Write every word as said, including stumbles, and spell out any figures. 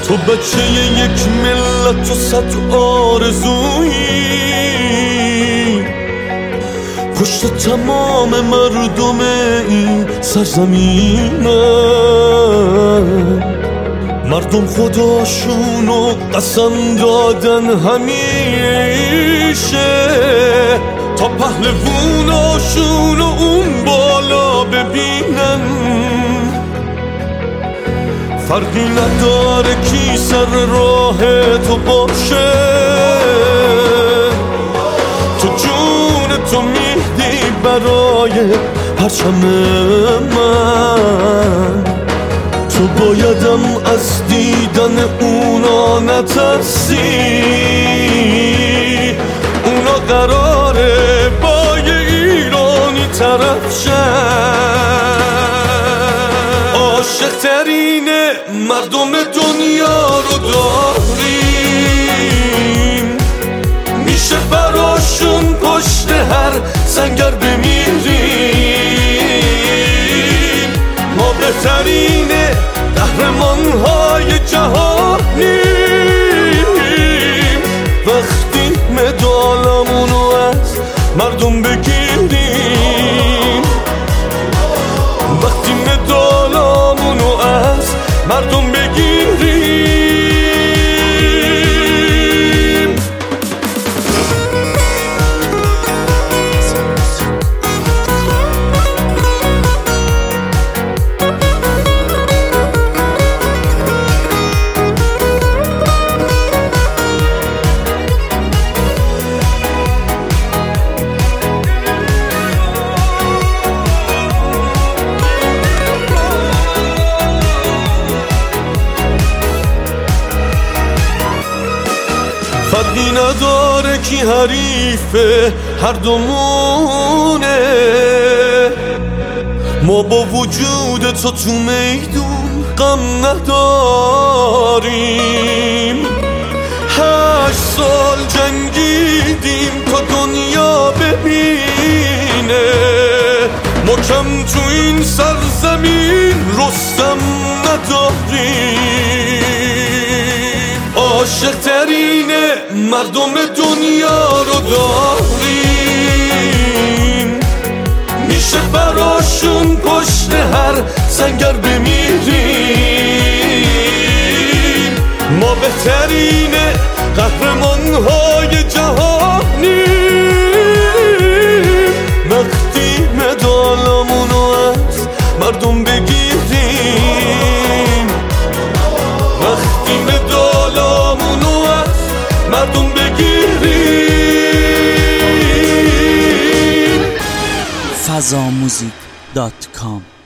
تو بچه یک ملت و صد آرزویی، پشت تمام مردم این سرزمینه. مردم خداشونو قسم دادن همیشه تا پهلووناشونو اون بالا ببینن. فرقی نداره کی سر راه تو باشه، تو جون تو میدی برای پرچم من. تو بایدم از دیدن اونا نترسی، اونا قراره با یه ایرانی طرف شن. عاشق ترین مردم دنیا رو داریم، میشه براشون پشت هر سنگر بمیریم. ما بهترین قهرمان‌های جهانیم، وقتی مدالمونو از مردم بگیریم. وقتی مدالمونو از مردم بگیریم. فرقی نداره کی حریفه، هر دومونه. ما با وجود تو تو میدون غم نداریم. هشت سال جنگیدیم تا دنیا ببینه، ما کم تو این سرزمین رستم نداریم. عاشق ترین مردم دنیا رو داریم، میشه براشون پشت هر سنگر بمیریم. ما بهترین قهرمان‌های جهانیم، وقتی مدالمونو از مردم بگیریم. وقتی مدالمونو از مردم بگیریم. فضاموزیک دات کام